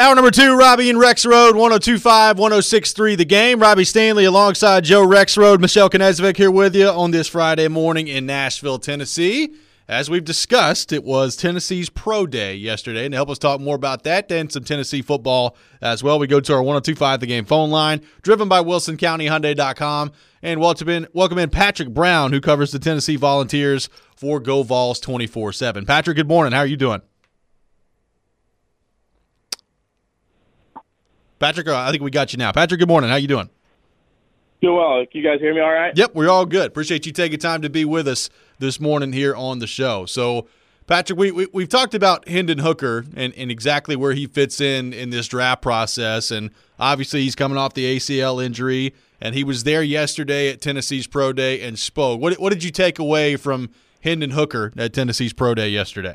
Hour number 2, Robbie and Rex Road, 102.5, 106.3 The Game. Robbie Stanley alongside Joe Rex Road. Michelle Knezvik here with you on this Friday morning in Nashville, Tennessee. As we've discussed, it was Tennessee's Pro Day yesterday. And to help us talk more about that and some Tennessee football as well, we go to our 102.5 The Game phone line, driven by WilsonCountyHyundai.com. And welcome in Patrick Brown, who covers the Tennessee Volunteers for Go Vols 24/7. Patrick, good morning. How are you doing? Patrick, I think we got you now. Patrick, good morning. How you doing? Doing well. Can you guys hear me all right? Yep, we're all good. Appreciate you taking time to be with us this morning here on the show. So, Patrick, we've talked about Hendon Hooker and exactly where he fits in this draft process, and obviously he's coming off the ACL injury, and he was there yesterday at Tennessee's Pro Day and spoke. What did you take away from Hendon Hooker at Tennessee's Pro Day yesterday?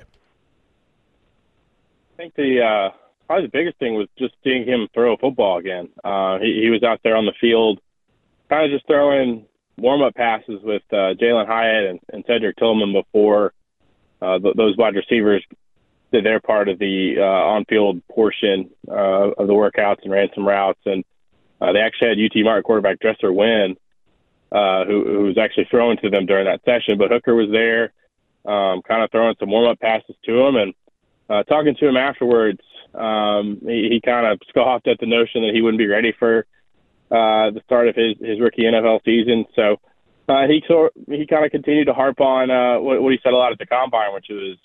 I think probably the biggest thing was just seeing him throw a football again. He was out there on the field kind of just throwing warm-up passes with Jalen Hyatt and Cedric Tillman before those wide receivers did their part of the on-field portion of the workouts and ran some routes. And they actually had UT Martin quarterback Dresser Wynn, who was actually throwing to them during that session. But Hooker was there kind of throwing some warm-up passes to him. And talking to him afterwards, he kind of scoffed at the notion that he wouldn't be ready for the start of his rookie NFL season. So he kind of continued to harp on what he said a lot at the Combine, which was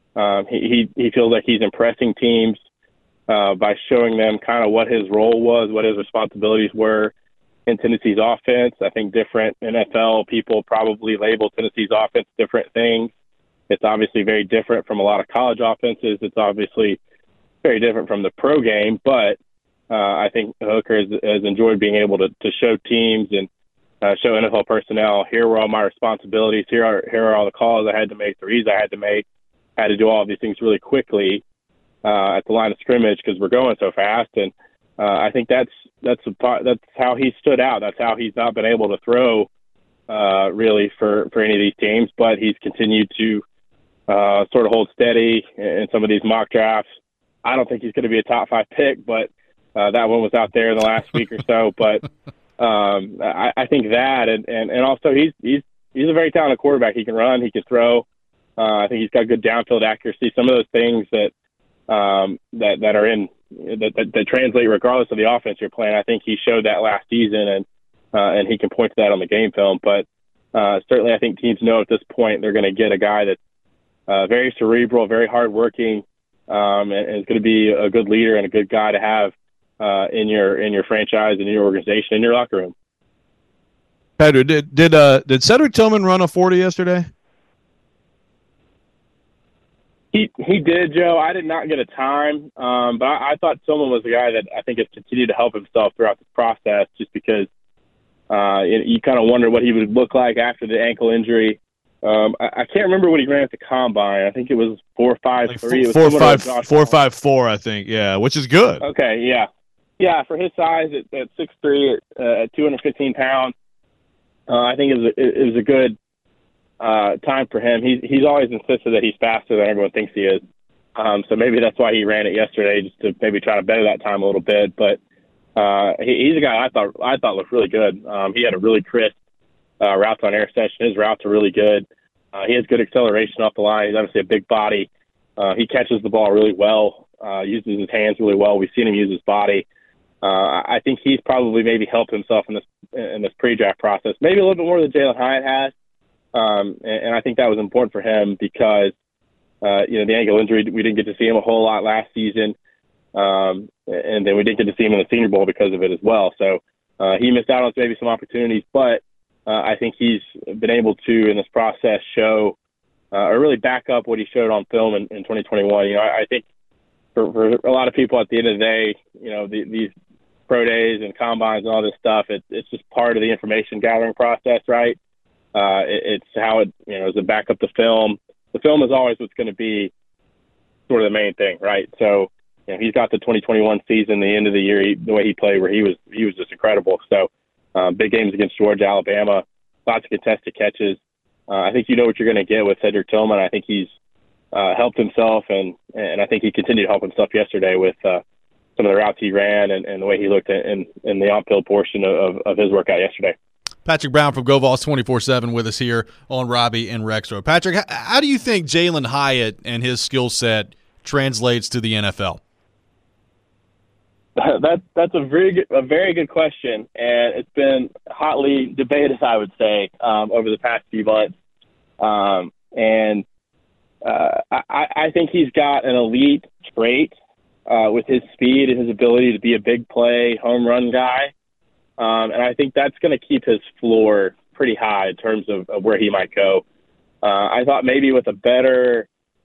he feels like he's impressing teams by showing them kind of what his role was, what his responsibilities were in Tennessee's offense. I think different NFL people probably label Tennessee's offense different things. It's obviously very different from a lot of college offenses. It's obviously very different from the pro game, but I think Hooker has enjoyed being able to show teams and show NFL personnel, here were all my responsibilities, here are all the calls I had to make, the reads I had to make. I had to do all of these things really quickly at the line of scrimmage because we're going so fast. And I think that's how he stood out. That's how he's not been able to throw really for any of these teams, but he's continued to sort of hold steady in some of these mock drafts. I don't think he's going to be a top 5 pick, but that one was out there in the last week or so. But I think that, and also he's a very talented quarterback. He can run, he can throw. I think he's got good downfield accuracy. Some of those things that are in that translate regardless of the offense you're playing. I think he showed that last season, and he can point to that on the game film. But certainly, I think teams know at this point they're going to get a guy that's very cerebral, very hardworking. And is going to be a good leader and a good guy to have in your franchise and in your organization, in your locker room. Pedro, did Cedric Tillman run a 40 yesterday? He did, Joe. I did not get a time, but I thought Tillman was a guy that I think has continued to help himself throughout this process, just because you kind of wonder what he would look like after the ankle injury. I can't remember what he ran at the Combine. I think it was 4.53. Like 4.54, I think. Yeah, which is good. Okay, yeah. For his size at 6'3", at 215 pounds, I think it was a good time for him. He's always insisted that he's faster than everyone thinks he is. So maybe that's why he ran it yesterday, just to maybe try to better that time a little bit. But he's a guy I thought looked really good. He had a really crisp routes on interception. His routes are really good. He has good acceleration off the line. He's obviously a big body. He catches the ball really well, uses his hands really well. We've seen him use his body. I think he's probably maybe helped himself in this pre-draft process, maybe a little bit more than Jalen Hyatt has. And I think that was important for him because, the ankle injury, we didn't get to see him a whole lot last season. And then we didn't get to see him in the Senior Bowl because of it as well. So he missed out on maybe some opportunities, but I think he's been able to, in this process, show or really back up what he showed on film in 2021. I think for a lot of people at the end of the day, these pro days and combines and all this stuff, it's just part of the information gathering process, right? It's how it, is to back up the film. The film is always what's going to be sort of the main thing, right? So, he's got the 2021 season, the end of the year, the way he played, where he was just incredible. So, big games against Georgia, Alabama, lots of contested catches. I think you know what you're going to get with Cedric Tillman. I think he's helped himself, and I think he continued to help himself yesterday with some of the routes he ran and the way he looked in the on-field portion of his workout yesterday. Patrick Brown from GoVols 24/7 with us here on Robbie and Rexroad. Patrick, how do you think Jalin Hyatt and his skill set translates to the NFL? That's a very good question, and it's been hotly debated, I would say, over the past few months. I think he's got an elite trait with his speed and his ability to be a big play home run guy, and I think that's going to keep his floor pretty high in terms of where he might go. I thought maybe with a better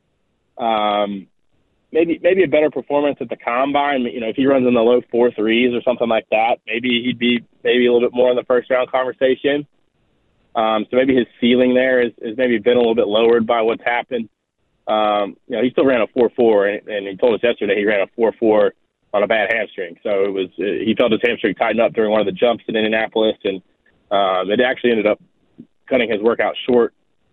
maybe a better performance at the combine, if he runs in the low 4.3s or something like that, maybe he'd be a little bit more in the first round conversation. So maybe his ceiling there is maybe been a little bit lowered by what's happened. He still ran a 4.4, and he told us yesterday he ran a 4.4 on a bad hamstring. So he felt his hamstring tighten up during one of the jumps in Indianapolis, and it actually ended up cutting his workout short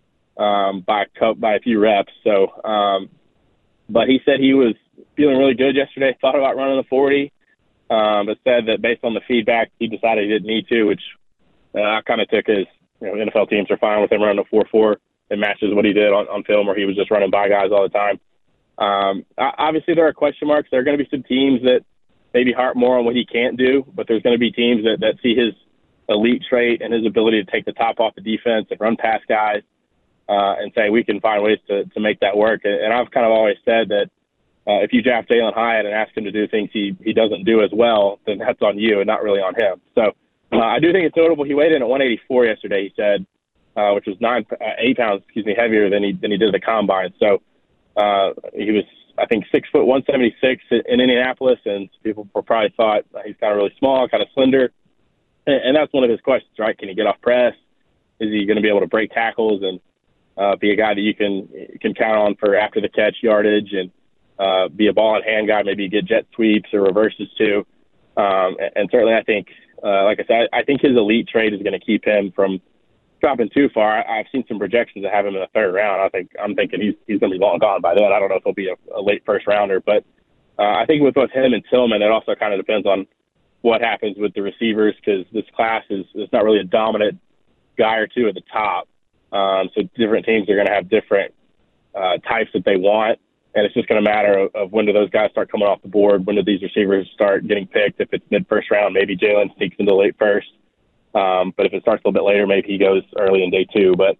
by a few reps. So, but he said he was feeling really good yesterday, thought about running the 40, but said that based on the feedback, he decided he didn't need to, which I kind of took as, NFL teams are fine with him running a 4.4. It matches what he did on film where he was just running by guys all the time. Obviously, there are question marks. There are going to be some teams that maybe harp more on what he can't do, but there's going to be teams that see his elite trait and his ability to take the top off the defense and run past guys. And say we can find ways to make that work. And I've kind of always said that if you draft Jalin Hyatt and ask him to do things he doesn't do as well, then that's on you and not really on him. So I do think it's notable. He weighed in at 184 yesterday, he said, which was 8 pounds, heavier than he did at the combine. So he was, I think, 6 foot 176 in Indianapolis, and people probably thought he's kind of really small, kind of slender. And that's one of his questions, right? Can he get off press? Is he going to be able to break tackles and be a guy that you can count on for after the catch yardage, and be a ball in hand guy, maybe get jet sweeps or reverses too. And certainly I think, like I said, I think his elite trait is going to keep him from dropping too far. I've seen some projections that have him in the third round. I'm thinking he's going to be long gone by then. I don't know if he'll be a late first rounder, but I think with both him and Tillman, it also kind of depends on what happens with the receivers, because this class is not really a dominant guy or two at the top. So different teams are going to have different types that they want, and it's just going to matter of when do those guys start coming off the board, when do these receivers start getting picked. If it's mid-first round, maybe Jalin sneaks into late first. But if it starts a little bit later, maybe he goes early in day 2. But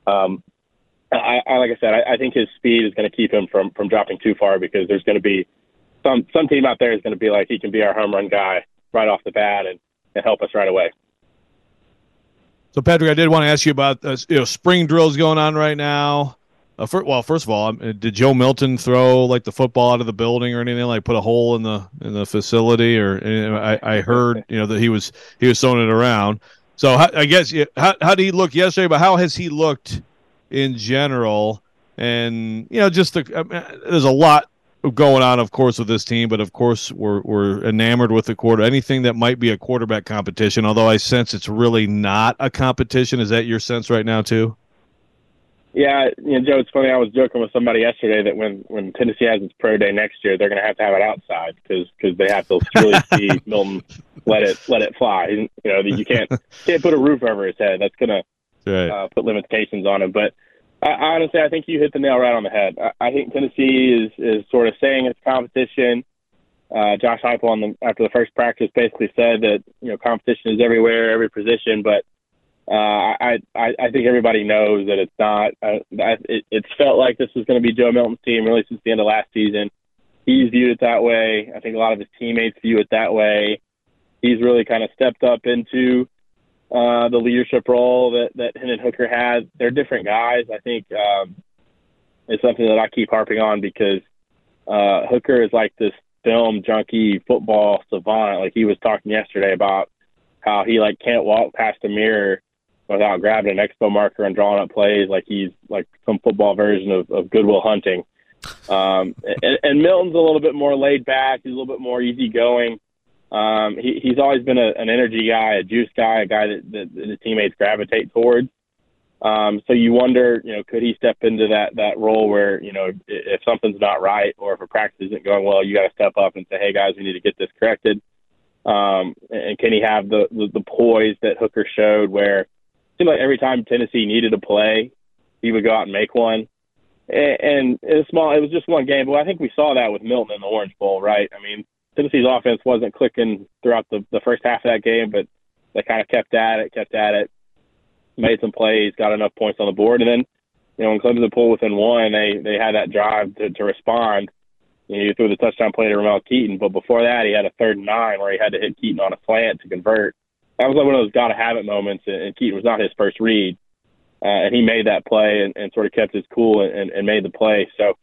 like I said, I think his speed is going to keep him from dropping too far, because there's going to be some team out there is going to be like, he can be our home run guy right off the bat and help us right away. So, Patrick, I did want to ask you about spring drills going on right now. First of all, did Joe Milton throw like the football out of the building or anything, like put a hole in the facility? Or I heard that he was throwing it around. So I guess how did he look yesterday? But how has he looked in general? And there's a lot going on, of course, with this team, but of course we're enamored with the quarter. Anything that might be a quarterback competition, although I sense it's really not a competition. Is that your sense right now too? Yeah, Joe, it's funny. I was joking with somebody yesterday that when Tennessee has its pro day next year, they're going to have it outside because they have to really see Milton let it fly. You can't put a roof over his head. That's going to put limitations on him. But honestly, I think you hit the nail right on the head. I think Tennessee is sort of saying it's competition. Josh Heupel after the first practice basically said that competition is everywhere, every position. But I think everybody knows that it's not. It's felt like this was going to be Joe Milton's team really since the end of last season. He's viewed it that way. I think a lot of his teammates view it that way. He's really kind of stepped up into the leadership role that Hendon Hooker had. They're different guys. I think it's something that I keep harping on because Hooker is like this film junkie football savant. Like he was talking yesterday about how he can't walk past a mirror without grabbing an expo marker and drawing up plays like he's like some football version of Good Will Hunting. And Milton's a little bit more laid back. He's a little bit more easygoing. He's always been an energy guy, a juice guy, a guy that the teammates gravitate towards. So you wonder, could he step into that role where, if something's not right or if a practice isn't going well, you got to step up and say, hey, guys, we need to get this corrected. And can he have the poise that Hooker showed where it seemed like every time Tennessee needed a play, he would go out and make one. And it was just one game, but I think we saw that with Milton in the Orange Bowl, right? I mean, Tennessee's offense wasn't clicking throughout the first half of that game, but they kind of kept at it, made some plays, got enough points on the board. And then, when Clemson pulled within one, they had that drive to respond. You threw the touchdown play to Ramel Keaton, but before that, he had a 3rd and 9 where he had to hit Keaton on a slant to convert. That was like one of those got-to-have-it moments, and Keaton was not his first read. And he made that play and sort of kept his cool and made the play. So,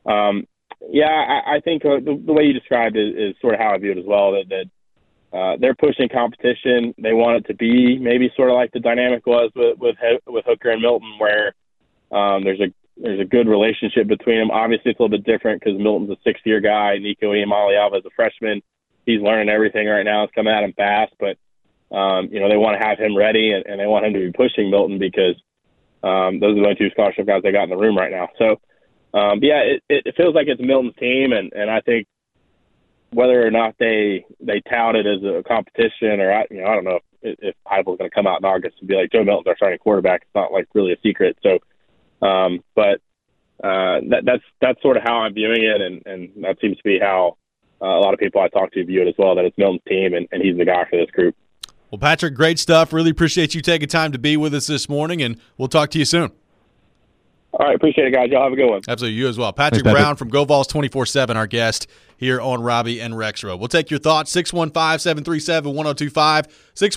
I think the way you described it is sort of how I view it as well, that they're pushing competition. They want it to be maybe sort of like the dynamic was with Hooker and Milton, where there's a good relationship between them. Obviously, it's a little bit different because Milton's a 6th-year guy. Nico Iamaleava is a freshman. He's learning everything right now. It's coming at him fast, but they want to have him ready and they want him to be pushing Milton because those are the only 2 scholarship guys they got in the room right now. So, it feels like it's Milton's team, and I think whether or not they tout it as a competition, or I don't know if Heupel's going to come out in August and be like, Joe Milton's our starting quarterback. It's not like really a secret. So, that's sort of how I'm viewing it, and that seems to be how a lot of people I talk to view it as well. That it's Milton's team, and he's the guy for this group. Well, Patrick, great stuff. Really appreciate you taking time to be with us this morning, and we'll talk to you soon. All right, appreciate it, guys. Y'all have a good one. Absolutely, you as well. Patrick Brown from GoVols 24/7, our guest here on Robbie and Rex Road. We'll take your thoughts, 615-737-1025,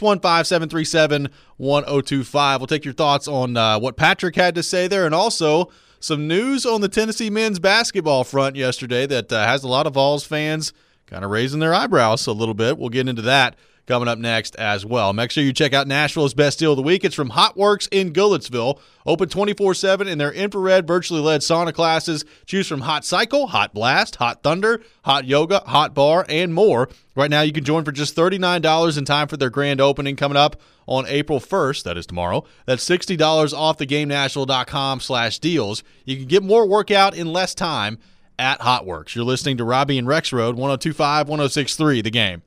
615-737-1025. We'll take your thoughts on what Patrick had to say there, and also some news on the Tennessee men's basketball front yesterday that has a lot of Vols fans kind of raising their eyebrows a little bit. We'll get into that coming up next as well. Make sure you check out Nashville's Best Deal of the Week. It's from HotWorks in Goodlettsville. Open 24/7 in their infrared, virtually led sauna classes. Choose from Hot Cycle, Hot Blast, Hot Thunder, Hot Yoga, Hot Bar, and more. Right now, you can join for just $39 in time for their grand opening coming up on April 1st. That is tomorrow. That's $60 off the GameNashville.com/deals. You can get more workout in less time at HotWorks. You're listening to Robbie and Rex Road, 102.5, 106.3, The Game.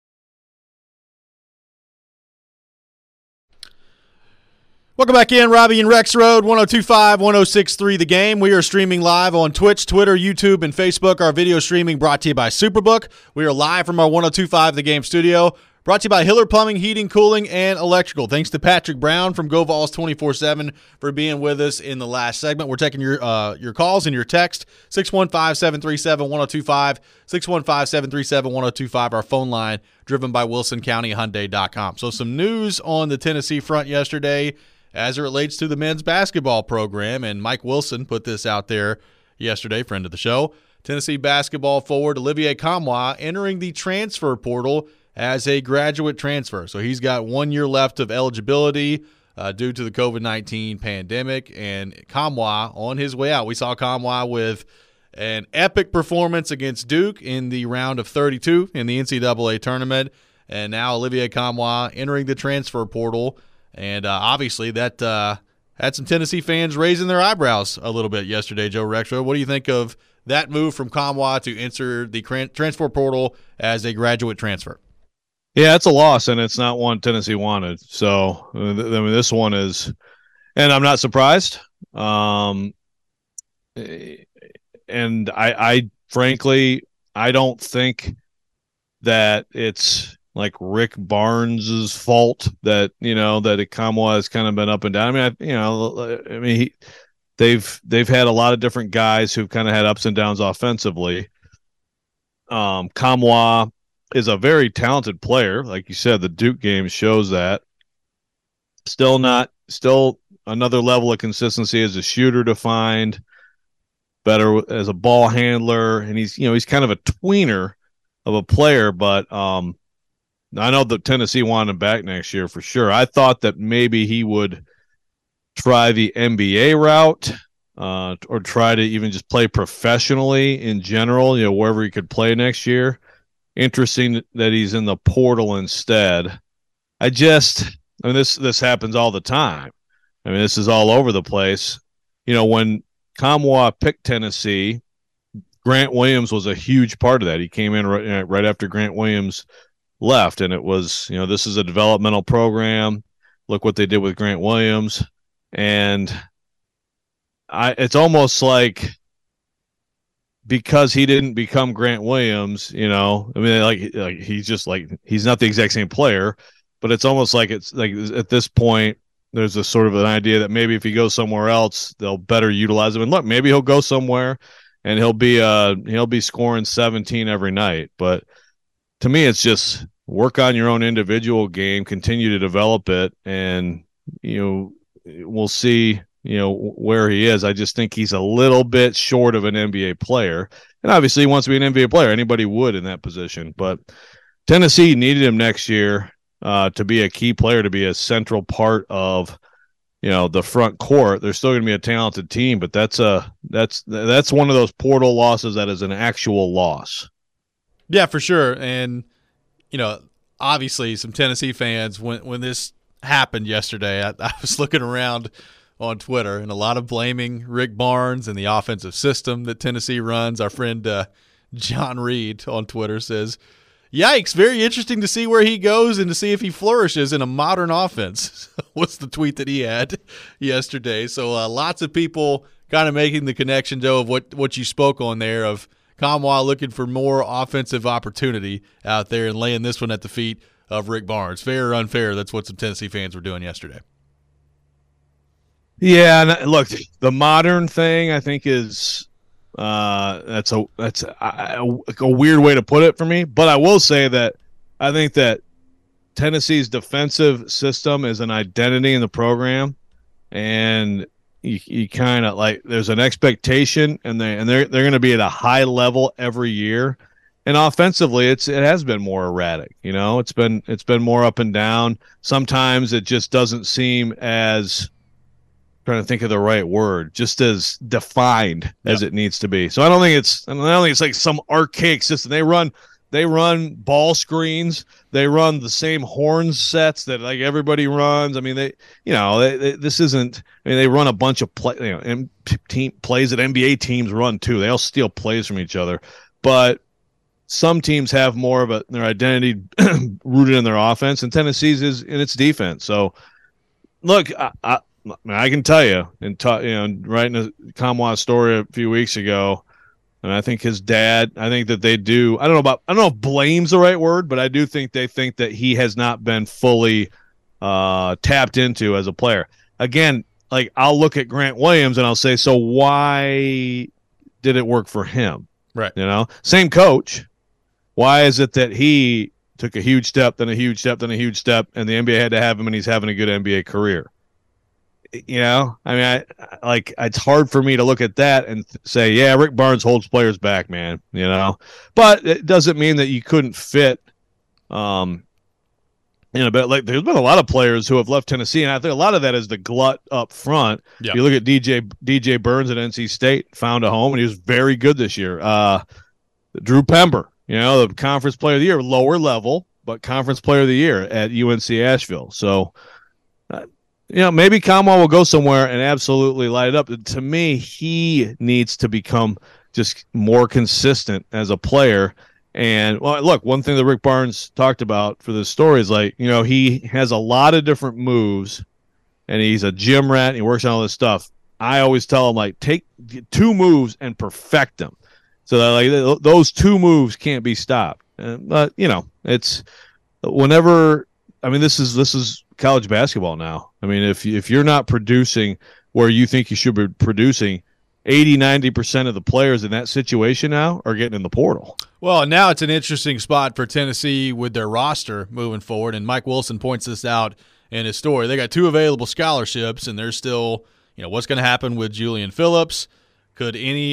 Welcome back in, Robbie and Rex Road, 102.5, 106.3 The Game. We are streaming live on Twitch, Twitter, YouTube, and Facebook. Our video streaming brought to you by Superbook. We are live from our 102.5 The Game studio. Brought to you by Hiller Plumbing, Heating, Cooling, and Electrical. Thanks to Patrick Brown from GoVols 24/7 for being with us in the last segment. We're taking your calls and your text, 615-737-1025, 615-737-1025, our phone line, driven by WilsonCountyHyundai.com. So some news on the Tennessee front yesterday as it relates to the men's basketball program, and Mike Wilson put this out there yesterday, friend of the show. Tennessee basketball forward Olivier Nkamhoua entering the transfer portal as a graduate transfer. So he's got 1 year left of eligibility due to the COVID-19 pandemic, and Nkamhoua on his way out. We saw Nkamhoua with an epic performance against Duke in the round of 32 in the NCAA tournament, and now Olivier Nkamhoua entering the transfer portal. And obviously that had some Tennessee fans raising their eyebrows a little bit yesterday, Joe Rexroad. What do you think of that move from Nkamhoua to enter the transfer portal as a graduate transfer? Yeah, it's a loss, and it's not one Tennessee wanted. So, I mean, this one is – and I'm not surprised. And I frankly, I don't think that it's – like Rick Barnes's fault that Nkamhoua has kind of been up and down. They've had a lot of different guys who've kind of had ups and downs offensively. Nkamhoua is a very talented player, like you said. The Duke game shows that. Still another level of consistency as a shooter to find, better as a ball handler, and he's kind of a tweener of a player, but I know that Tennessee wanted him back next year for sure. I thought that maybe he would try the NBA route or try to even just play professionally in general, wherever he could play next year. Interesting that he's in the portal instead. This happens all the time. I mean, this is all over the place. When Kamwa picked Tennessee, Grant Williams was a huge part of that. He came in right after Grant Williams left, and it was, this is a developmental program. Look what they did with Grant Williams. And it's almost like, because he didn't become Grant Williams, I mean, like he's just like, he's not the exact same player, but it's almost like, it's like at this point, there's a sort of an idea that maybe if he goes somewhere else, they'll better utilize him. And look, maybe he'll go somewhere and he'll be scoring 17 every night. But to me, it's just work on your own individual game, continue to develop it, and we'll see where he is. I just think he's a little bit short of an NBA player, and obviously he wants to be an NBA player. Anybody would in that position, but Tennessee needed him next year to be a key player, to be a central part of the front court. They're still going to be a talented team, but that's one of those portal losses that is an actual loss. Yeah, for sure. And obviously some Tennessee fans, when this happened yesterday, I was looking around on Twitter, and a lot of blaming Rick Barnes and the offensive system that Tennessee runs. Our friend John Reed on Twitter says, "Yikes, very interesting to see where he goes and to see if he flourishes in a modern offense." What's the tweet that he had yesterday? So lots of people kind of making the connection, Joe, of what you spoke on there, of Kamwa looking for more offensive opportunity out there and laying this one at the feet of Rick Barnes. Fair or unfair, that's what some Tennessee fans were doing yesterday. Yeah, and look, the modern thing I think is that's a weird way to put it for me, but I will say that I think that Tennessee's defensive system is an identity in the program, and you kind of like, there's an expectation, and they're going to be at a high level every year. And offensively, it has been more erratic. It's been more up and down. Sometimes it just doesn't seem as, trying to think of the right word, just as defined as it needs to be. So I don't think it's like some archaic system. They run ball screens. They run the same horn sets that like everybody runs. I mean, this isn't. I mean, they run a bunch of plays that NBA teams run too. They all steal plays from each other, but some teams have more of their identity rooted in their offense, and Tennessee's is in its defense. So, look, I can tell you, writing a Kamwa story a few weeks ago, and I think his dad, I think that they do, I don't know if blame's the right word, but I do think they think that he has not been fully tapped into as a player. Again, like, I'll look at Grant Williams and I'll say, so why did it work for him? Right. Same coach. Why is it that he took a huge step, then a huge step, then a huge step, and the NBA had to have him and he's having a good NBA career? I mean, it's hard for me to look at that and say, yeah, Rick Barnes holds players back, man, but it doesn't mean that you couldn't fit, but like, there's been a lot of players who have left Tennessee, and I think a lot of that is the glut up front. Yeah. You look at DJ Burns at NC State, found a home, and he was very good this year. Drew Pember, the conference player of the year, lower level, but conference player of the year at UNC Asheville. So, maybe Kamwa will go somewhere and absolutely light it up. To me, he needs to become just more consistent as a player. And, well, look, one thing that Rick Barnes talked about for this story is, like, he has a lot of different moves, and he's a gym rat, and he works on all this stuff. I always tell him, like, take 2 moves and perfect them. So that, like, those 2 moves can't be stopped. But, it's whenever – I mean, this is college basketball now. I mean, if you're not producing where you think you should be producing, 80-90% of the players in that situation now are getting in the portal. Well, now it's an interesting spot for Tennessee with their roster moving forward, and Mike Wilson points this out in his story. They got 2 available scholarships, and they're still, what's going to happen with Julian Phillips? Could any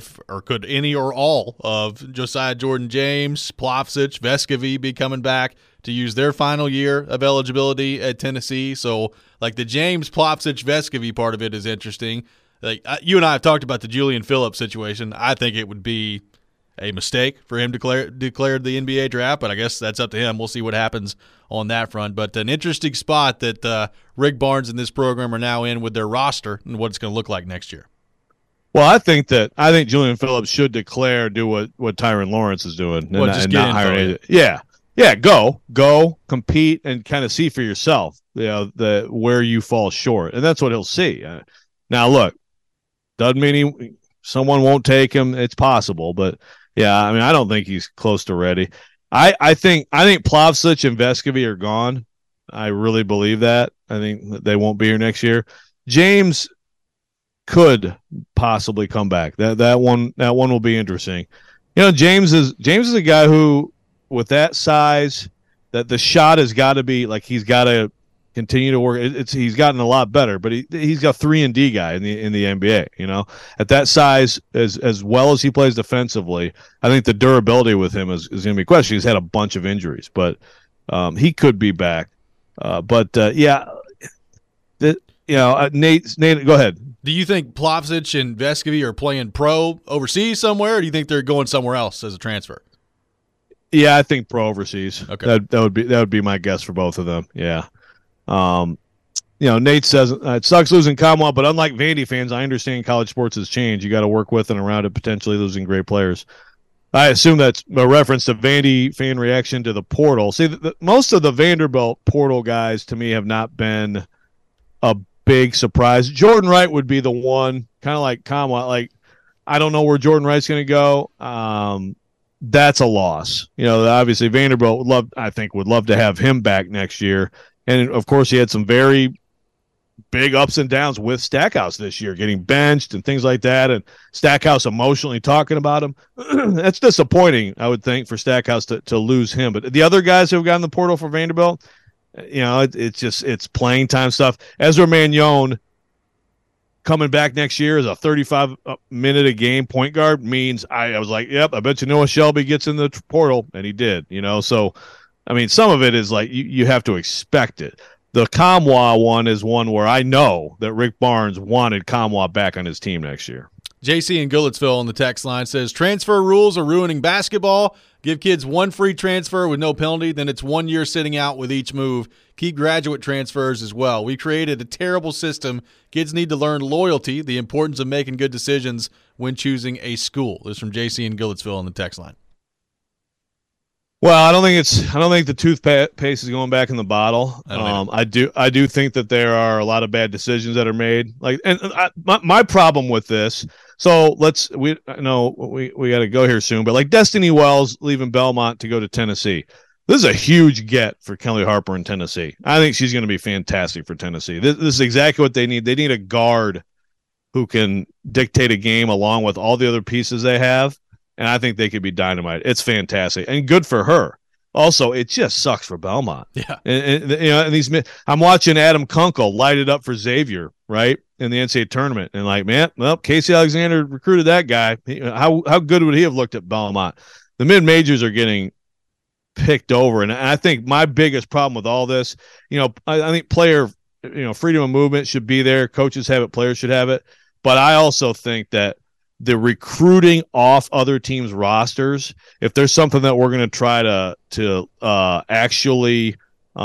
or all of Josiah Jordan-James, Plavsic, Vescovi be coming back to use their final year of eligibility at Tennessee? So, like, the James, Plavsic, Vescovi part of it is interesting. Like, you and I have talked about the Julian Phillips situation. I think it would be a mistake for him declared the NBA draft, but I guess that's up to him. We'll see what happens on that front. But an interesting spot that Rick Barnes and this program are now in with their roster and what it's going to look like next year. Well, I think Julian Phillips should do what Tyron Lawrence is doing, and not hire anything. Yeah, go compete and kind of see for yourself, where you fall short, and that's what he'll see. Now, look, doesn't mean someone won't take him. It's possible, but yeah, I mean, I don't think he's close to ready. I think Plavsic and Vescovi are gone. I really believe that. I think they won't be here next year. James could possibly come back. That one will be interesting. James is a guy who, with that size, that the shot has got to be like, he's got to continue to work. He's gotten a lot better, but he's got 3-and-D guy in the NBA. At that size, as well as he plays defensively, I think the durability with him is going to be questioned. He's had a bunch of injuries, but he could be back. Nate, go ahead. Do you think Plavsic and Vescovi are playing pro overseas somewhere, or do you think they're going somewhere else as a transfer? Yeah, I think pro overseas. Okay, that would be my guess for both of them. Yeah. Nate says it sucks losing Kamwa, but unlike Vandy fans, I understand college sports has changed. You got to work with and around it, potentially losing great players. I assume that's a reference to Vandy fan reaction to the portal. See, most of the Vanderbilt portal guys to me have not been a big surprise. Jordan Wright would be the one, kind of like Kamwa. Like, I don't know where Jordan Wright's going to go. That's a loss. Obviously Vanderbilt would love to have him back next year. And of course he had some very big ups and downs with Stackhouse this year, getting benched and things like that. And Stackhouse emotionally talking about him. That's disappointing, I would think, for Stackhouse to lose him. But the other guys who have gotten the portal for Vanderbilt, it's playing time stuff. Ezra Manjon coming back next year as a 35-minute a game point guard means I was like, yep, I bet you Noah Shelby gets in the portal, and he did. So I mean, some of it is like you have to expect it. The Kamwa one is one where I know that Rick Barnes wanted Kamwa back on his team next year. JC in Goodlettsville on the text line says, transfer rules are ruining basketball. Give kids one free transfer with no penalty, then it's 1 year sitting out with each move. Keep graduate transfers as well. We created a terrible system. Kids need to learn loyalty, the importance of making good decisions when choosing a school. This is from JC in Goodlettsville on the text line. Well, I don't think the toothpaste is going back in the bottle. I do think that there are a lot of bad decisions that are made. My problem with this. So we got to go here soon, but like Destiny Wells leaving Belmont to go to Tennessee. This is a huge get for Kelly Harper in Tennessee. I think she's going to be fantastic for Tennessee. This is exactly what they need. They need a guard who can dictate a game along with all the other pieces they have. And I think they could be dynamite. It's fantastic and good for her. Also, it just sucks for Belmont. Yeah, and I'm watching Adam Kunkel light it up for Xavier, right, in the NCAA tournament, and like, man, well, Casey Alexander recruited that guy. How good would he have looked at Belmont? The mid majors are getting picked over, and I think my biggest problem with all this, I think player, freedom of movement should be there. Coaches have it, players should have it, but I also think that the recruiting off other teams' rosters, if there's something that we're going to try to actually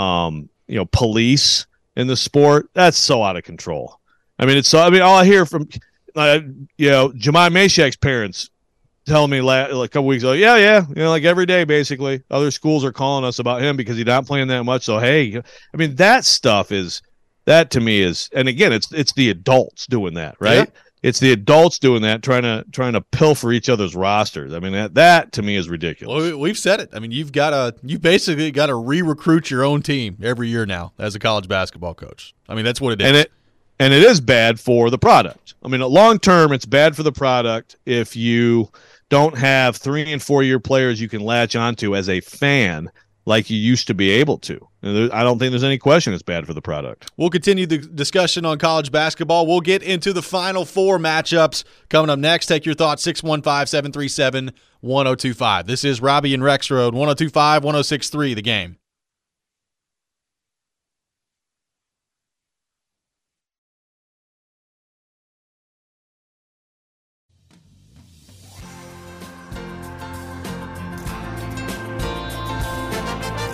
police in the sport, that's so out of control. All I hear from Jemai Mashak's parents telling me a couple weeks ago, like every day basically, other schools are calling us about him because he's not playing that much. So hey, that stuff that to me is, and again, it's the adults doing that, right? Yeah. It's the adults doing that, trying to pilfer each other's rosters. That to me is ridiculous. Well, we've said it. You basically got to re-recruit your own team every year now as a college basketball coach. That's what it is. And it is bad for the product. Long term, it's bad for the product if you don't have 3 and 4 year players you can latch onto as a fan like you used to be able to. And I don't think there's any question it's bad for the product. We'll continue the discussion on college basketball. We'll get into the Final Four matchups coming up next. Take your thoughts, 615-737-1025. This is Robbie and Rexroad, 102.5, 106.3, The Game.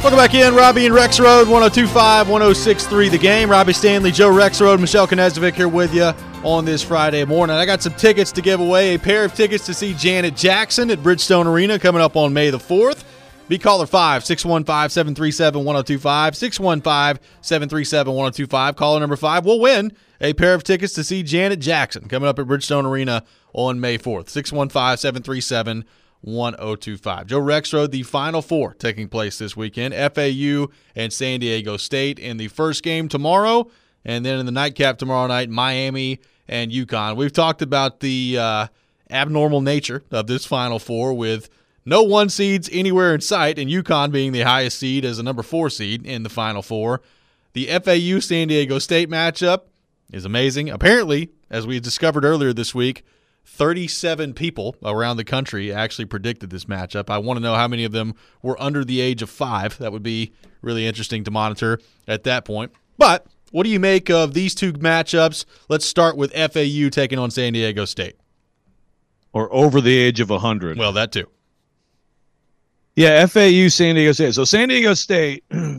Welcome back in, Robbie and Rex Road, 102.5, 106.3 The Game. Robbie Stanley, Joe Rex Road, Michelle Knezovic here with you on this Friday morning. I got some tickets to give away, a pair of tickets to see Janet Jackson at Bridgestone Arena coming up on May the 4th. Be caller 5, 615-737-1025, 615-737-1025. Caller number 5 will win a pair of tickets to see Janet Jackson coming up at Bridgestone Arena on May 4th, 615-737-1025. Joe Rex Road, the Final Four taking place this weekend. FAU and San Diego State in the first game tomorrow, and then in the nightcap tomorrow night, Miami and UConn. We've talked about the abnormal nature of this Final Four with no one seeds anywhere in sight, and UConn being the highest seed as a number 4 seed in the Final Four. The FAU-San Diego State matchup is amazing. Apparently, as we discovered earlier this week, 37 people around the country actually predicted this matchup. I want to know how many of them were under the age of 5. That would be really interesting to monitor at that point. But what do you make of these two matchups? Let's start with FAU taking on San Diego State. Or over the age of 100. Well, that too. Yeah, FAU, San Diego State. So San Diego State,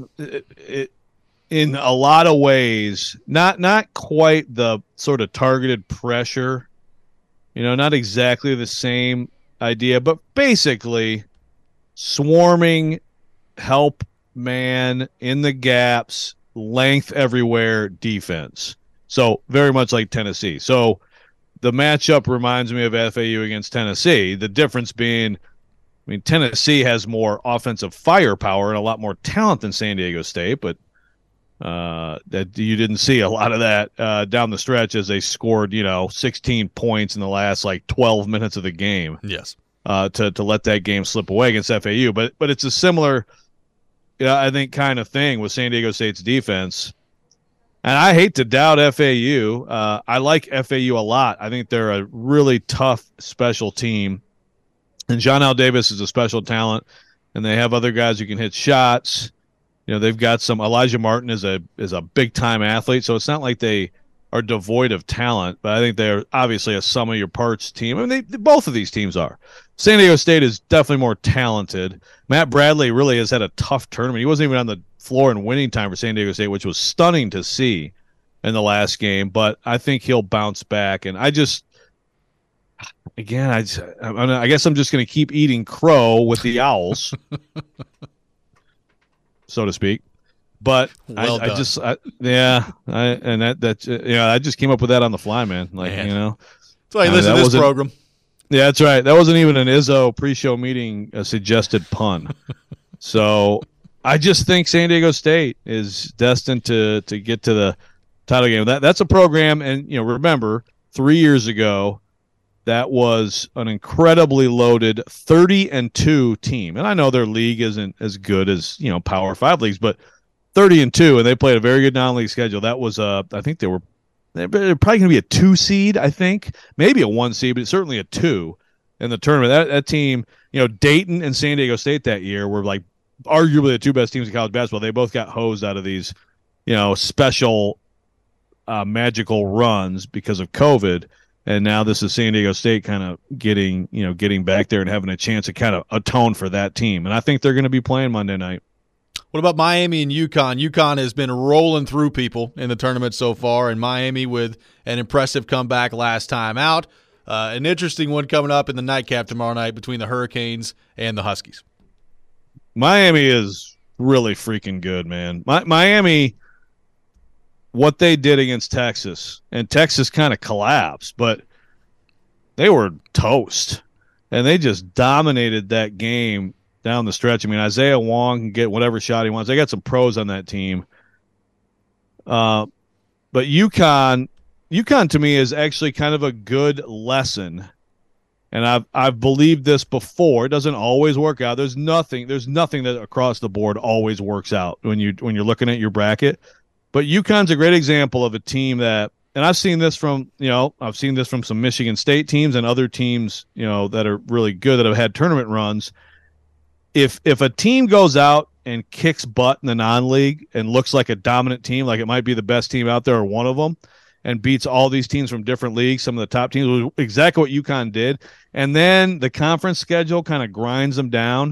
in a lot of ways, not quite the sort of targeted pressure, not exactly the same idea, but basically swarming, help man in the gaps, length everywhere defense. So very much like Tennessee. So the matchup reminds me of FAU against Tennessee. The difference being, Tennessee has more offensive firepower and a lot more talent than San Diego State, but that you didn't see a lot of that down the stretch as they scored, 16 points in the last 12 minutes of the game. Yes. To let that game slip away against FAU, but it's a similar, I think, kind of thing with San Diego State's defense. And I hate to doubt FAU. I like FAU a lot. I think they're a really tough special team. And John L. Davis is a special talent, and they have other guys who can hit shots. They've got some. Elijah Martin is a big time athlete, so it's not like they are devoid of talent. But I think they're obviously a sum of your parts team. Both of these teams are. San Diego State is definitely more talented. Matt Bradley really has had a tough tournament. He wasn't even on the floor in winning time for San Diego State, which was stunning to see in the last game. But I think he'll bounce back, and I guess I'm just going to keep eating crow with the Owls, so to speak. But I just came up with that on the fly, man. That's why you listen to this program. Yeah, that's right. That wasn't even an Izzo pre-show meeting suggested pun. So I just think San Diego State is destined to get to the title game. That's a program, and remember 3 years ago, that was an incredibly loaded 30-2 team. And I know their league isn't as good as, Power 5 leagues, but 30-2, and they played a very good non-league schedule. That was I think they're probably going to be a 2 seed, I think. Maybe a 1 seed, but certainly a 2 in the tournament. That team, Dayton and San Diego State that year were arguably the 2 best teams in college basketball. They both got hosed out of these, special magical runs because of COVID. And now this is San Diego State kind of getting back there and having a chance to kind of atone for that team. And I think they're going to be playing Monday night. What about Miami and UConn? UConn has been rolling through people in the tournament so far, and Miami with an impressive comeback last time out. An interesting one coming up in the nightcap tomorrow night between the Hurricanes and the Huskies. Miami is really freaking good, man. Miami, what they did against Texas, and Texas kind of collapsed, but they were toast, and they just dominated that game down the stretch. Isaiah Wong can get whatever shot he wants. They got some pros on that team. But UConn to me is actually kind of a good lesson, and I've believed this before. It doesn't always work out. There's nothing that across the board always works out when you're looking at your bracket. But UConn's a great example of a team that, and I've seen this from some Michigan State teams and other teams, that are really good that have had tournament runs. If a team goes out and kicks butt in the non-league and looks like a dominant team, like it might be the best team out there or one of them, and beats all these teams from different leagues, some of the top teams, exactly what UConn did, and then the conference schedule kind of grinds them down,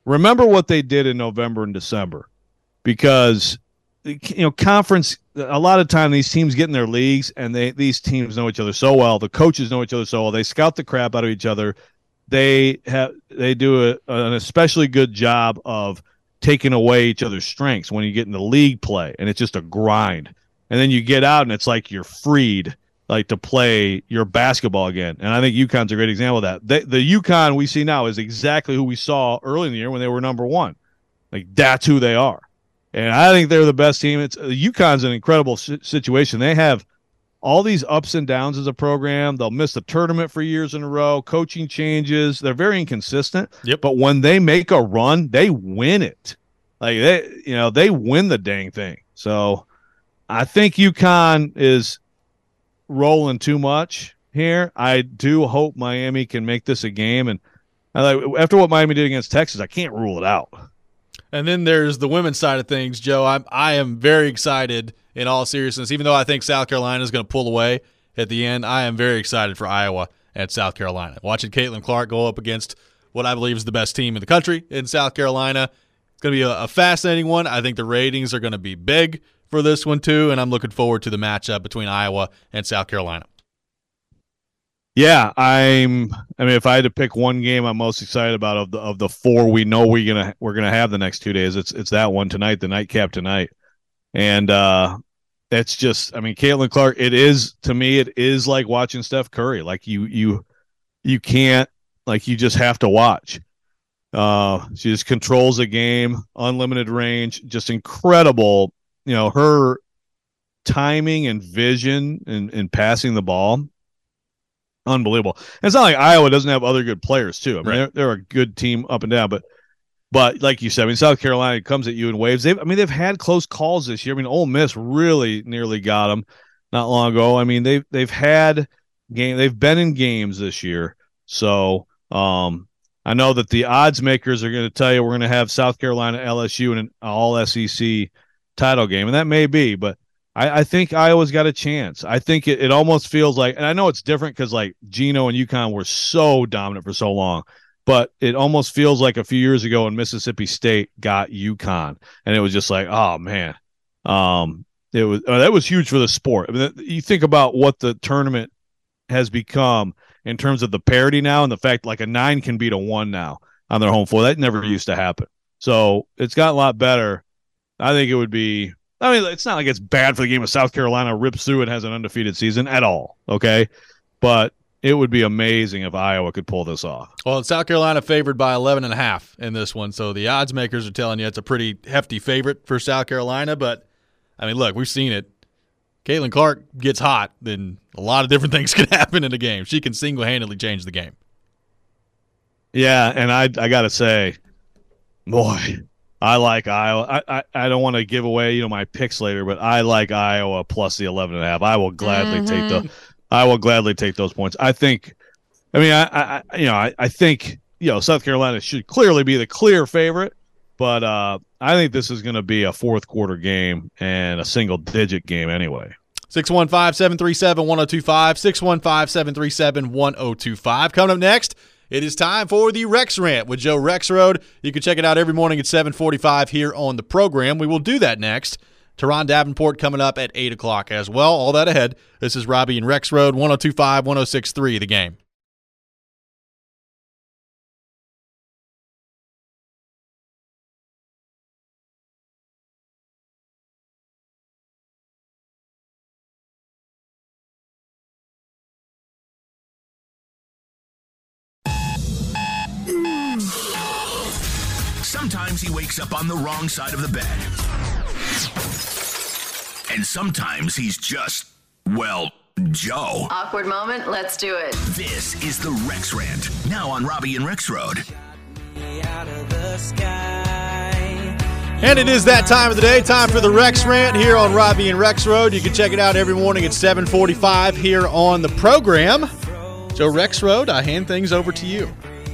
remember what they did in November and December, because conference, a lot of time these teams get in their leagues and these teams know each other so well. The coaches know each other so well. They scout the crap out of each other. They do an especially good job of taking away each other's strengths when you get into league play, and it's just a grind. And then you get out and it's like you're freed, like, to play your basketball again. And I think UConn's a great example of that. The UConn we see now is exactly who we saw early in the year when they were number one. Like, that's who they are. And I think they're the best team. UConn's an incredible situation. They have all these ups and downs as a program. They'll miss the tournament for years in a row. Coaching changes. They're very inconsistent. Yep. But when they make a run, they win it. Like, they win the dang thing. So I think UConn is rolling too much here. I do hope Miami can make this a game. And after what Miami did against Texas, I can't rule it out. And then there's the women's side of things, Joe. I am very excited in all seriousness. Even though I think South Carolina is going to pull away at the end, I am very excited for Iowa and South Carolina. Watching Caitlin Clark go up against what I believe is the best team in the country in South Carolina, it's going to be a fascinating one. I think the ratings are going to be big for this one too, and I'm looking forward to the matchup between Iowa and South Carolina. Yeah, I mean, if I had to pick one game I'm most excited about of the four we know we're gonna have the next 2 days, it's that one tonight, the nightcap tonight. And that's just, I mean, Caitlin Clark, it is like watching Steph Curry. Like, you can't, like, you just have to watch. She just controls the game, unlimited range, just incredible. Her timing and vision in passing the ball, unbelievable. And it's not like Iowa doesn't have other good players too. I mean, right. they're a good team up and down, but like you said, I mean, South Carolina comes at you in waves. They've had close calls this year. I mean, Ole Miss really nearly got them not long ago. I mean, they've been in games this year. So I know that the odds makers are going to tell you we're going to have South Carolina, LSU in an all SEC title game, and that may be, but I think Iowa's got a chance. I think it almost feels like, and I know it's different because, like, Geno and UConn were so dominant for so long, but it almost feels like a few years ago when Mississippi State got UConn, and it was just like, oh man, that was huge for the sport. I mean, you think about what the tournament has become in terms of the parity now, and the fact like a 9 can beat a 1 now on their home floor. That never used to happen. So it's gotten a lot better. I think it would be. I mean, it's not like it's bad for the game if South Carolina rips through and has an undefeated season at all, okay? But it would be amazing if Iowa could pull this off. Well, South Carolina favored by 11.5 in this one, so the odds makers are telling you it's a pretty hefty favorite for South Carolina. But, I mean, look, we've seen it. Caitlin Clark gets hot, then a lot of different things can happen in a game. She can single-handedly change the game. Yeah, and I got to say, boy, I like Iowa. I don't want to give away, my picks later, but I like Iowa plus the 11.5. I will gladly take those points. I think, I think, South Carolina should clearly be the clear favorite, but I think this is going to be a fourth quarter game and a single digit game anyway. 615-737-1025, 615-737-1025. Coming up next, it is time for the Rex Rant with Joe Rexrode. You can check it out every morning at 7:45 here on the program. We will do that next. Teron Davenport coming up at 8 o'clock as well. All that ahead. This is Robbie and Rexrode, 102.5, 106.3, The Game. Sometimes he wakes up on the wrong side of the bed. And sometimes he's just, Joe. Awkward moment, let's do it. This is the Rex Rant, now on Robbie and Rexrode. And it is that time of the day, time for the Rex Rant here on Robbie and Rexrode. You can check it out every morning at 7:45 here on the program. Joe Rexrode, I hand things over to you.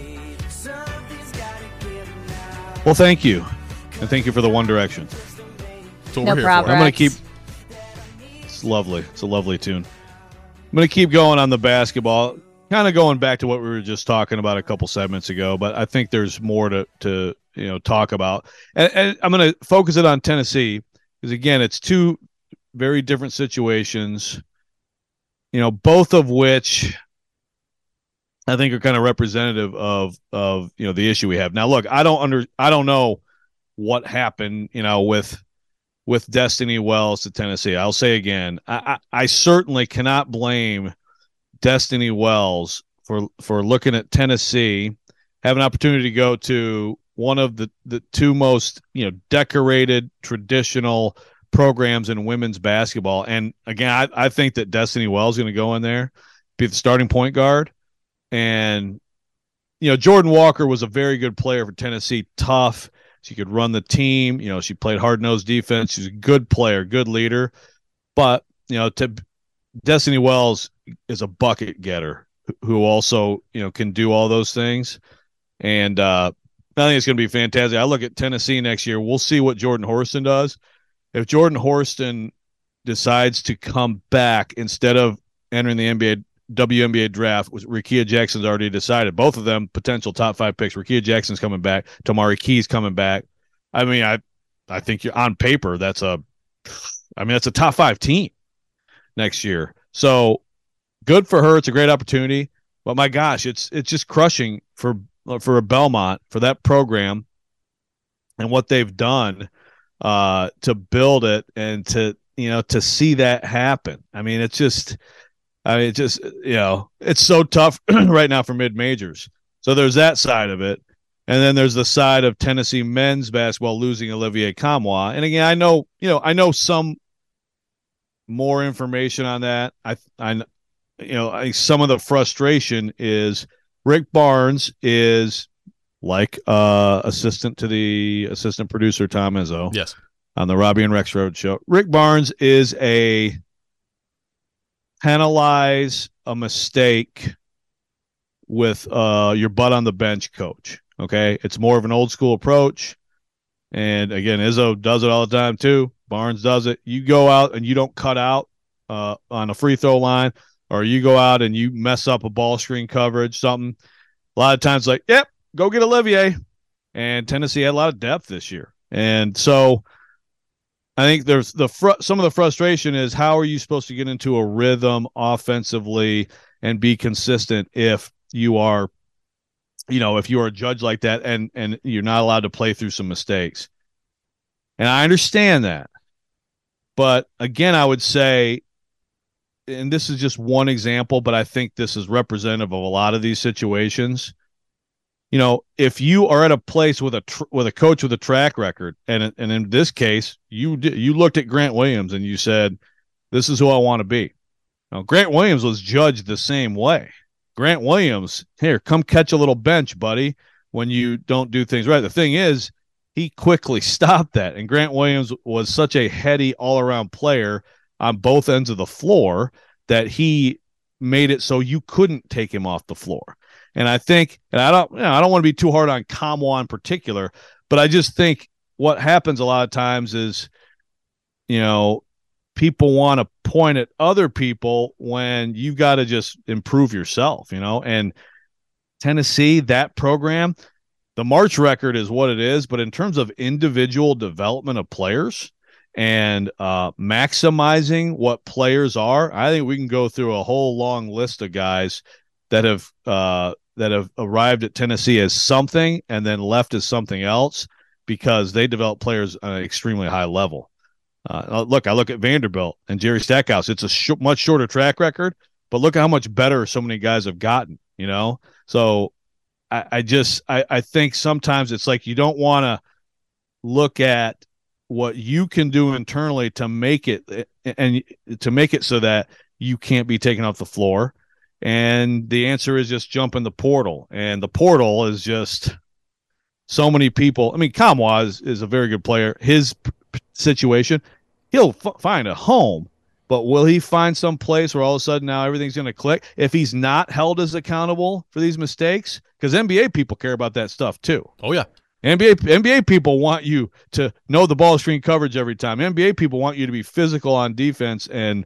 Well, thank you. And thank you for the One Direction. That's what No we're here problem. for. I'm going to keep. It's lovely. It's a lovely tune. I'm going to keep going on the basketball. kind of going back to what we were just talking about a couple segments ago, but I think there's more to talk about. And I'm going to focus it on Tennessee because, again, it's two very different situations, both of which I think are kind of representative of the issue we have. Now, look, I don't know what happened, with Destiny Wells to Tennessee. I'll say again, I certainly cannot blame Destiny Wells for looking at Tennessee, have an opportunity to go to one of the two most decorated traditional programs in women's basketball. And again, I think that Destiny Wells is going to go in there, be the starting point guard. And Jordan Walker was a very good player for Tennessee, tough. She could run the team. She played hard-nosed defense. She's a good player, good leader. But, Destiny Wells is a bucket getter who also, can do all those things. And I think it's going to be fantastic. I look at Tennessee next year. We'll see what Jordan Horston does. If Jordan Horston decides to come back instead of entering the WNBA draft, which Rickea Jackson's already decided, both of them potential top 5 picks. Rickea Jackson's coming back. Tamari Key's coming back. I mean, I think on paper that's a top 5 team next year. So good for her. It's a great opportunity. But my gosh, it's just crushing for a Belmont, for that program and what they've done to build it and to see that happen. I mean, it's so tough right now for mid-majors. So there's that side of it. And then there's the side of Tennessee men's basketball losing Olivier Nkamhoua. And again, I know some more information on that. I some of the frustration is Rick Barnes is like assistant to the assistant producer Tom Izzo. Yes. On the Robbie and Rex Road show. Rick Barnes is a penalize a mistake with your butt on the bench coach. Okay. It's more of an old school approach. And again, Izzo does it all the time too. Barnes does it. You go out and you don't cut out on a free throw line, or you go out and you mess up a ball screen coverage, something. A lot of times like, yep, go get Olivier. And Tennessee had a lot of depth this year. And so I think there's some of the frustration is how are you supposed to get into a rhythm offensively and be consistent if you are, if you are a judge like that and you're not allowed to play through some mistakes. And I understand that. But again, I would say, and this is just one example, but I think this is representative of a lot of these situations. If you are at a place with a coach with a track record, and in this case, you looked at Grant Williams and you said, "This is who I want to be." Now, Grant Williams was judged the same way. Grant Williams, here, come catch a little bench, buddy, when you don't do things right. The thing is, he quickly stopped that, and Grant Williams was such a heady all-around player on both ends of the floor that he made it so you couldn't take him off the floor. And I think, and I don't want to be too hard on Nkamhoua in particular, but I just think what happens a lot of times is, people want to point at other people when you've got to just improve yourself, and Tennessee, that program, the March record is what it is, but in terms of individual development of players and maximizing what players are, I think we can go through a whole long list of guys that have arrived at Tennessee as something and then left as something else because they develop players at an extremely high level. I look at Vanderbilt and Jerry Stackhouse. It's a much shorter track record, but look at how much better so many guys have gotten, So I think sometimes it's like you don't want to look at what you can do internally to make it so that you can't be taken off the floor. And the answer is just jump in the portal. And the portal is just so many people. I mean, Nkamhoua is a very good player. His situation, he'll find a home, but will he find some place where all of a sudden now everything's going to click if he's not held as accountable for these mistakes? Because NBA people care about that stuff too. Oh, yeah. NBA people want you to know the ball screen coverage every time. NBA people want you to be physical on defense and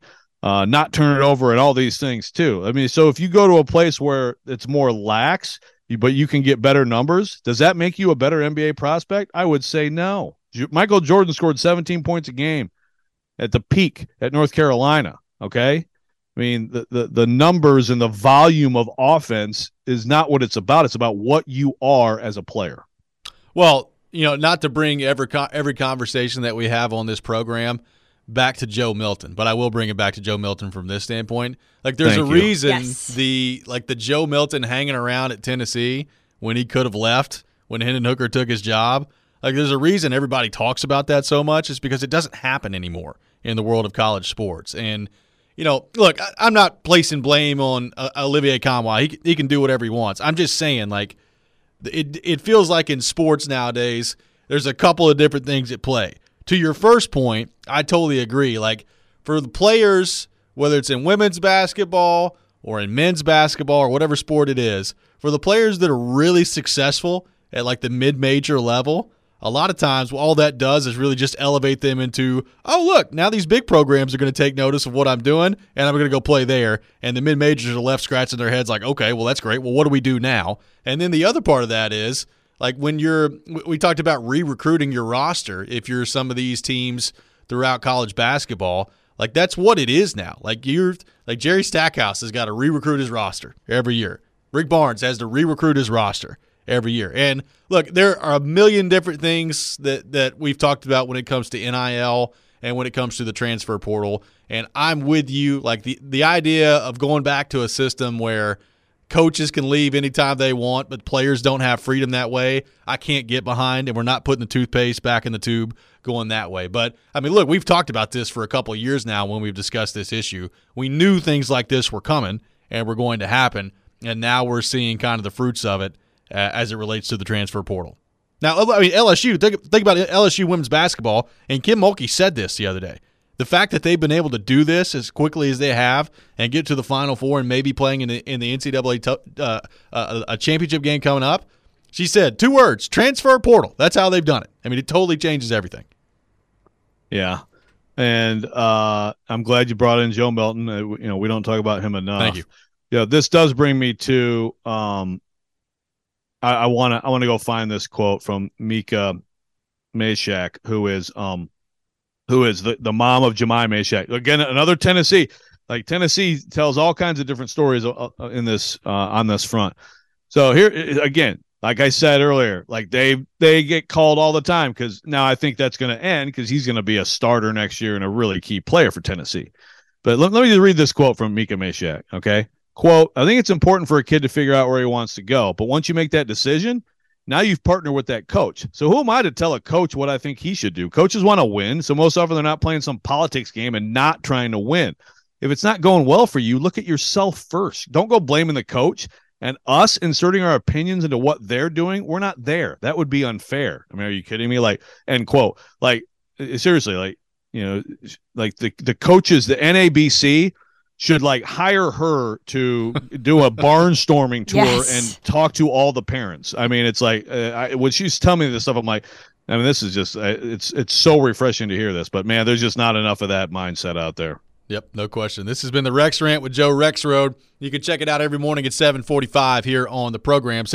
not turn it over and all these things too. I mean, so if you go to a place where it's more lax, but you can get better numbers, does that make you a better NBA prospect? I would say no. Michael Jordan scored 17 points a game at the peak at North Carolina, okay? I mean, the numbers and the volume of offense is not what it's about. It's about what you are as a player. Well, not to bring every conversation that we have on this program back to Joe Milton, but I will bring it back to Joe Milton from this standpoint. Like, there's a reason the Joe Milton hanging around at Tennessee when he could have left, when Hendon Hooker took his job. Like, there's a reason everybody talks about that so much. It's because it doesn't happen anymore in the world of college sports. And look, I'm not placing blame on Olivier Nkamhoua. He can do whatever he wants. I'm just saying, like, it feels like in sports nowadays, there's a couple of different things at play. To your first point, I totally agree. Like, for the players, whether it's in women's basketball or in men's basketball or whatever sport it is, for the players that are really successful at like the mid-major level, a lot of times all that does is really just elevate them into, oh, look, now these big programs are going to take notice of what I'm doing, and I'm going to go play there. And the mid-majors are left scratching their heads like, okay, well, that's great. Well, what do we do now? And then the other part of that is, like, when we talked about re-recruiting your roster, if you're some of these teams throughout college basketball, like, that's what it is now. Like, Jerry Stackhouse has got to re-recruit his roster every year. Rick Barnes has to re-recruit his roster every year. And look, there are a million different things that we've talked about when it comes to NIL and when it comes to the transfer portal. And I'm with you. Like, the idea of going back to a system where coaches can leave anytime they want, but players don't have freedom that way, I can't get behind, and we're not putting the toothpaste back in the tube going that way. But, I mean, look, we've talked about this for a couple of years now when we've discussed this issue. We knew things like this were coming and were going to happen, and now we're seeing kind of the fruits of it as it relates to the transfer portal. Now, I mean, LSU, think about LSU women's basketball, and Kim Mulkey said this the other day. The fact that they've been able to do this as quickly as they have and get to the Final Four and maybe playing in the NCAA a championship game coming up, she said 2 words: transfer portal. That's how they've done it. I mean, it totally changes everything. Yeah, and I'm glad you brought in Joe Milton. We don't talk about him enough. Thank you. Yeah, this does bring me to I want to go find this quote from Mika Mashack, who is the mom of Jemai Mashack. Again, another Tennessee. Like, Tennessee tells all kinds of different stories in this on this front. So here again, like I said earlier, like they get called all the time because now I think that's going to end because he's going to be a starter next year and a really key player for Tennessee. But let me just read this quote from Mika Mashack. Okay, quote: I think it's important for a kid to figure out where he wants to go, but once you make that decision, now you've partnered with that coach. So who am I to tell a coach what I think he should do? Coaches want to win, so most often they're not playing some politics game and not trying to win. If it's not going well for you, look at yourself first. Don't go blaming the coach and us inserting our opinions into what they're doing. We're not there. That would be unfair. I mean, are you kidding me? Like, end quote. Like, seriously, like, like the coaches, the NABC should like hire her to do a barnstorming tour and talk to all the parents. I mean, it's like when she's telling me this stuff, I'm like, I mean, this is just it's so refreshing to hear this. But man, there's just not enough of that mindset out there. Yep, no question. This has been the Rex Rant with Joe Rexrode. You can check it out every morning at 7:45 here on the program,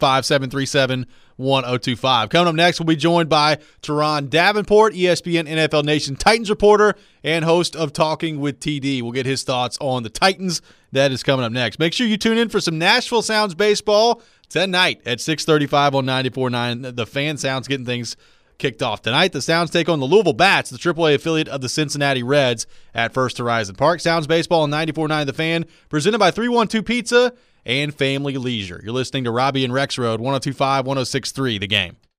615-737-1025. Coming up next, we'll be joined by Teron Davenport, ESPN NFL Nation Titans reporter and host of Talking with TD. We'll get his thoughts on the Titans. That is coming up next. Make sure you tune in for some Nashville Sounds baseball tonight at 6:35 on 94.9. The Fan Sounds getting things kicked off tonight. The Sounds take on the Louisville Bats, the AAA affiliate of the Cincinnati Reds, at First Horizon Park. Sounds baseball on 94.9 The Fan, presented by 312 Pizza and Family Leisure. You're listening to Robbie and Rexrode, 102.5, 106.3 The Game.